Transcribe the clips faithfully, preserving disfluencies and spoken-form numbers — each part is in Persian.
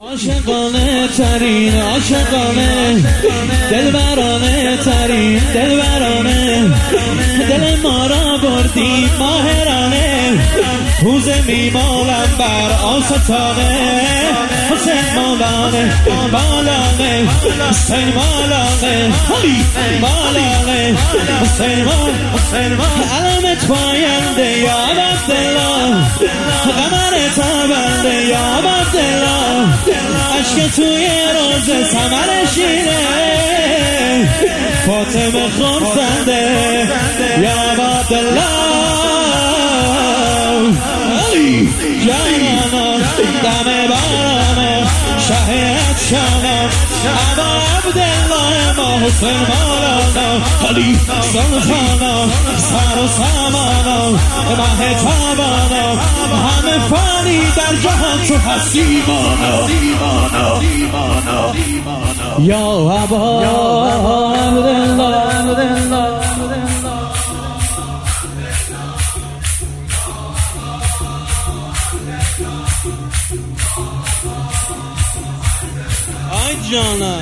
عاشقانه ترین عاشقانه دلبرانه ترین دلبرانه دل ما را بردی ماهرانه روزه میمالم بر آستانه حسین مالانه مالانه حسین مالانه مالانه حسین مالانه علمت پاینده یا عبدالله قمر تابنده یا عبدالله عشق توی روز ثمر شیره فاطمه خورسنده یا عبدالله علی جانم دم بارم شهید شانم ابا عبدالله ما حسین مولانا علی سلطانا سر و سامانا ماه تابانا همه فانی در جهان تو هستی مانا یا ابا عبدالله آی جانا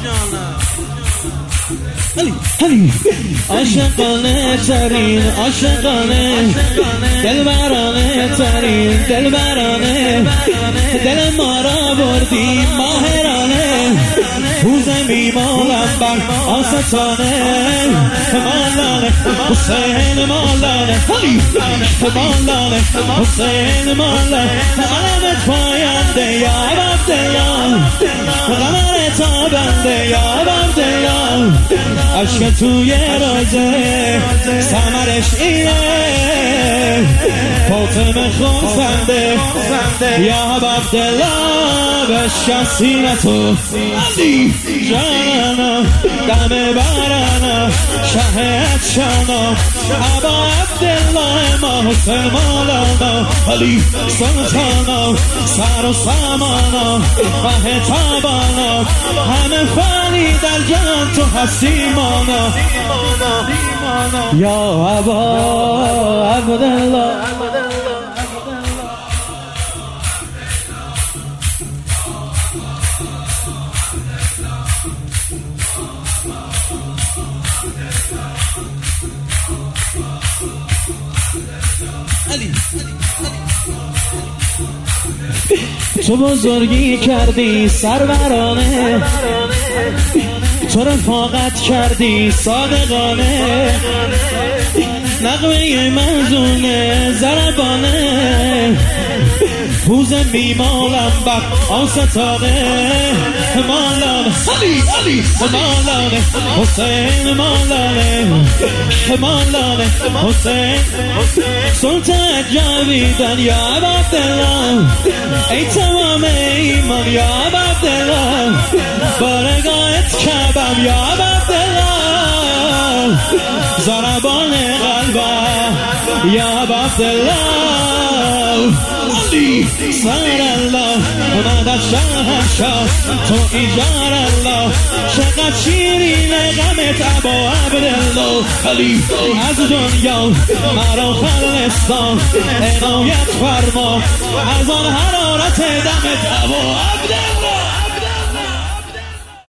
علی علی عاشقانه ترین عاشقانه دلبرانه ترین دلبرانه دل ما را بردی ماهرانه روزه میمالم بر آستانه مالانه حسین مالانه علی مالانه حسین مالانه علمت پاینده یا عبدالله قمر تابنده یا عبدالله عشق توی روزه ثمرش اینه فاطمه خورسنده یا عبدالله بشکن سینه تو علی جانم دم بارانم شهید شانم ابا عبدالله ما حسین مولانا علی سلطانا سر و سامانا ماه تابانا همه فانی در جهان تو هستی مانا یا ابا عبدالله تو بزرگی کردی سرورانه تو رفاقت کردی صادقانه نغمه منظومه زربانه روزه میمالم بر آستانه مالانه علی علی مالانه حسین مالانه مالانه حسین سلطان جاویدان یا عبدالله ای تمام ایمان یا عبدالله بارگاهت کعبم یا عبدالله ضربان قلبم یا عبدالله علی سر الله مدد شهنشاه تو ایجار الله چقدر شیرین غمت ابا عبدالله علی از دنیا مرا خلستان عنایت فرما از آن حرارت دمت ابا عبدالله